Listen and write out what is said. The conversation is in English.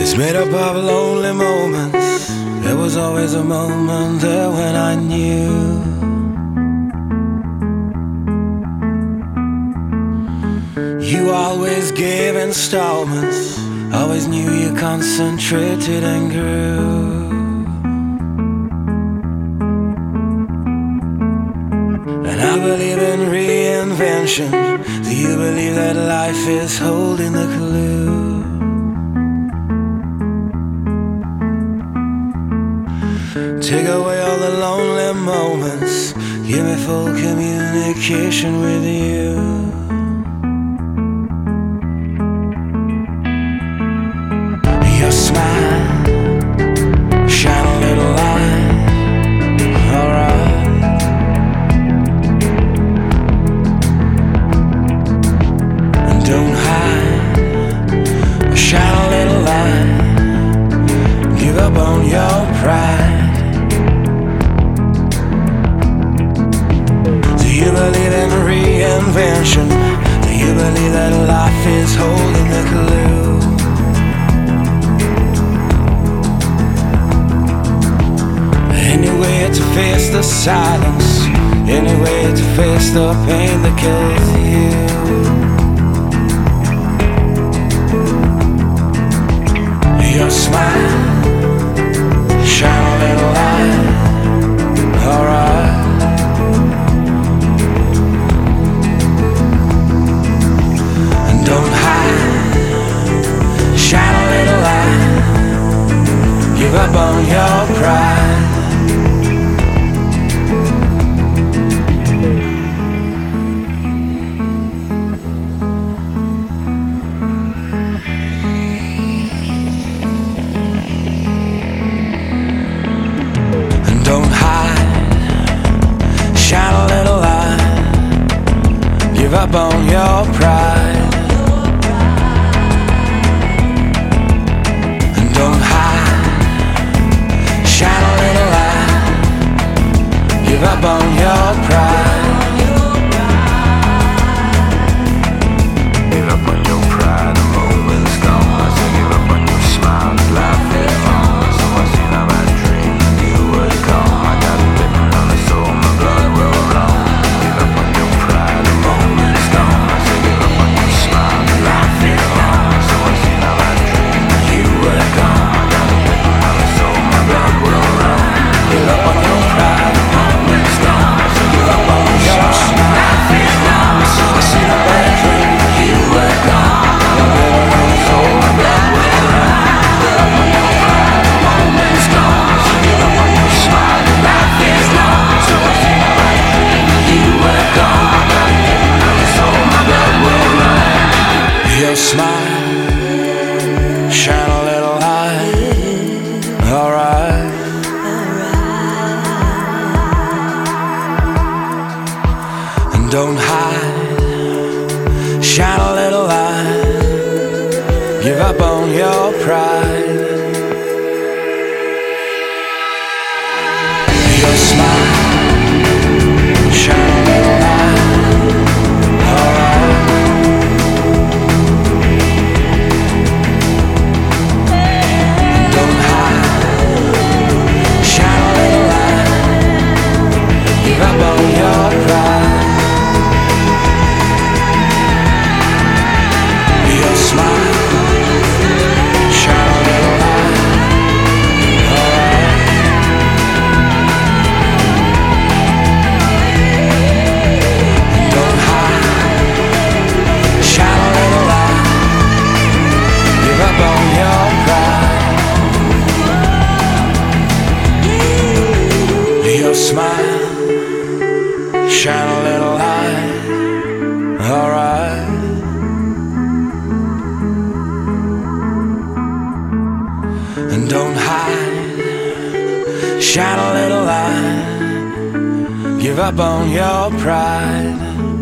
It's made up of lonely moments. There was always a moment there when I knew you always gave installments. Always knew you concentrated and grew. And I believe in reinvention. Do you believe that life is holding the clue? Take away all the lonely moments. Give me full communication with you. Your smile, shine a little light. Alright. And don't hide. Shine a little light. Give up on your pride. Do you believe in reinvention? Do you believe that life is holding the clue? Any way to face the silence, any way to face the pain that kills you. Your smile, shine a little light. Alright. And don't hide, shine a little light. Give up on your pride. Don't hide, shine a little light. Give up on your pride. And don't hide, shine a little light. Give up on your pride. Give up on your pride, the moment's gone. I say give up on your smile, life is on. So I see now I dream that you would come. I got it written on the soul, my blood will run. Give up on your pride, the moment's gone. I say give up on your smile, life is on. So I see now I dream that you would come. I got it written on the soul, my blood will run. Give up on your pride, the moment's gone. I say give up on your smile, life is on. So I see now I dream that you would come. I got it written on the soul, my blood will run. Give up on your pride, the moment's gone. I say give up on your smile, life is long. So I see now I dream that you would come. I got it written on the soul, my blood will run. Your smile, shine a little light. Alright. And don't hide, shine a little light. Give up on your pride. Your smile, shine a little light. Alright. And don't hide, shine a little light. Give up on your pride. Your smile, shine a little light. Alright. And don't hide, shine a little light. Give up on your pride. Your smile, shine a little light. Alright. And don't hide, shine a little light. Give up on your pride.